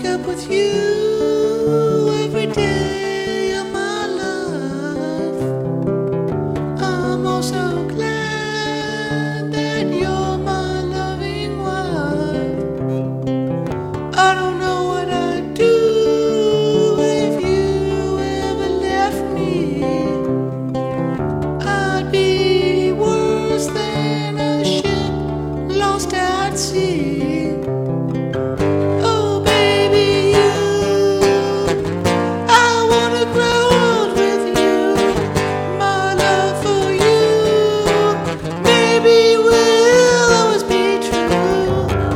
wake up with you every day of my life. I'm also glad that you're my loving wife. I don't know what I'd do if you ever left me. I'd be worse than a ship lost at sea. Oh baby, I wanna grow old with you. My love for you, baby, will always be true.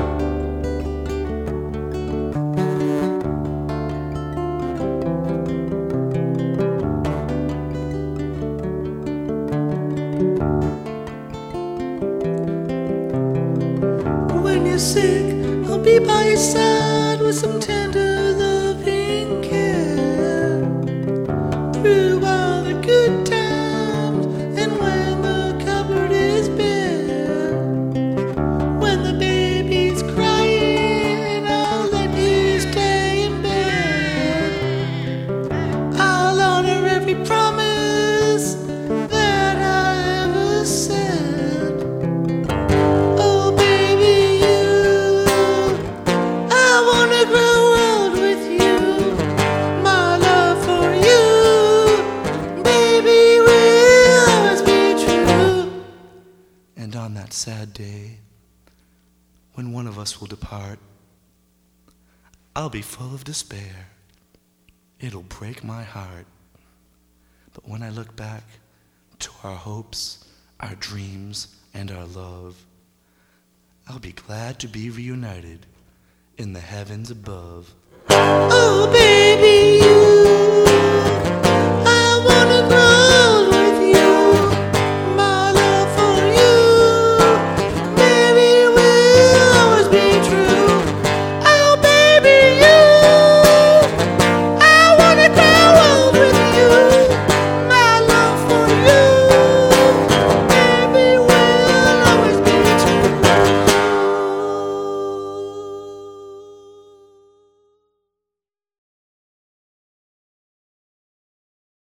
When you're sick, I'll be by your side with some tender loving care. Through all the good times and when the cupboard is bare. When the baby's crying, I'll let you stay in bed. I'll honor every promise that I ever said. Oh baby, I wanna grow old with you. My love for you, baby, will always be true. And on that sad day, when one of us will depart, I'll be full of despair. It'll break my heart. But when I look back to our hopes, our dreams, and our love, I'll be glad to be reunited in the heavens above. Oh baby, you